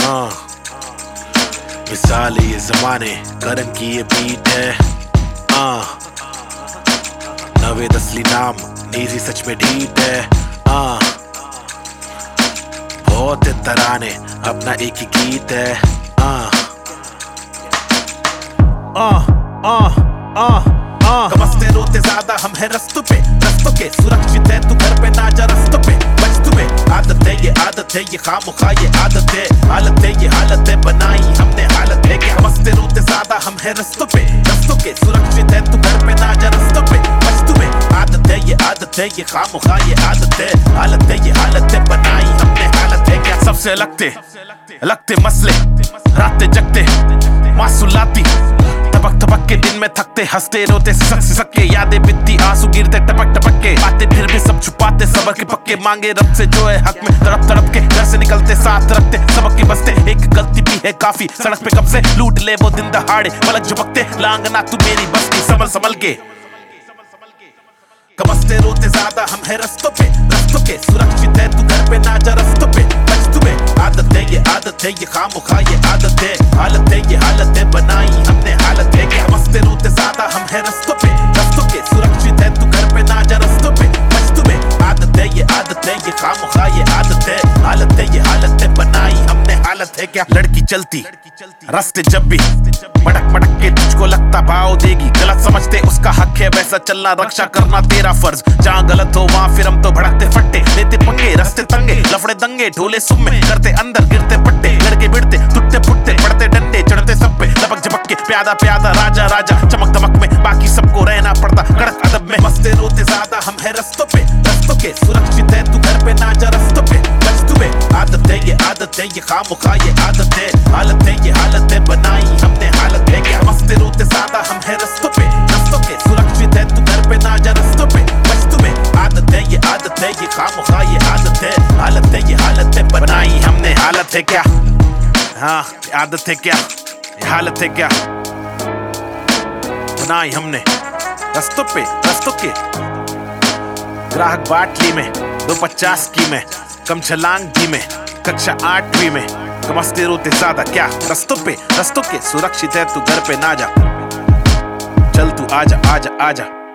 हाँ, मिसाल ये जमाने करन की ये बीट है। नवेद असली नाम नीजी सच में ढीठ है। बहुत तराने अपना एक ही गीत है। कमस्ते रोते ज्यादा हम है रस्तों के सुरक्षित है तू घर पे ना जा रस्तों पे बच तुम्हें आदत है ये खामुखा ये आदत है हालत है ये हालत है बनाई हमने हालत है कि कमस्ते रोते ज्यादा हम है रस्तों के सुरक्षित है तू घर पे ना जा रस्तों पे बच तुम्हें आदत है ये खामुखा ये आदत है हालत है ये हालत है बनाई हमने हालत है क्या सबसे लगते मसले रातें जगते मासूलाती टपक के दिन में थकते हंसते रोते सिसक के यादें बितती आंसू गिरते टपक के बातें फिर भी सब छुपाते सबर के पक्के मांगे रब से जो है हक में तड़प के घर से निकलते साथ रखते सबक के बसते एक गलती भी है काफी सड़क पे कब से लूट ले वो दिन दहाड़े पलक झपकते लांगना तू मेरी बस्ती संभल के कमस्ते रोते ज्यादा हम है रस्तों के सुरक्षित है तू घर पे ना जा रस्तों पे बच तुम्हें आदत है ये खामुखा ये आदत है हालत है ये हालत है बनाई हमने हालत है कि कमस्ते रोते ज्यादा हम है रस्तों के सुरक्षित है तू घर पे ना जा रस्तों पे बच तुम्हें आदत है ये खामुखा ये आदत है हालत है बनाई हमने हालत है क्या लड़की चलती रास्ते जब भी मटक के तुझको लगता भाव देगी गलत समझते उसका हक है वैसा चलना रक्षा करना तेरा फर्ज जहाँ गलत हो वहाँ फिर हम तो भड़कते फट्टे लेते पंगे रास्ते तंगे लफड़े दंगे ढोले सुम्मे करते अंदर गिरते पट्टे लड़के बिड़ते टूटते फुटते पड़ते डंडे चढ़ते सब पे लपक झपक के प्यादा राजा चमक दमक में बाकी सबको रहना पड़ता कड़क अदब में मस्ते रोते ज्यादा हम है रस्तों के सुरक्षित है तू घर पे ना जा रस्तों पे बच तुम्हें आदत है ये खामुखा ये आदत है हालत है बनाई हमने हालत है क्या मस्ते रोते ज्यादा हम है रस्तों के सुरक्षित है तू घर पे ना जा रस्तों पे बच तुम्हें आदत है ये खामुखा ये आदत है हालत है बनाई हमने हालत है क्या हाँ आदत है क्या ये हालत है क्या बनाई हमने रस्तों के ग्राहक बाटली में 250 की में कम छलांग की में कक्षा 8वीं में कमस्ते रोते ज्यादा क्या रस्तों के सुरक्षित है तू घर पे ना जा चल तू आजा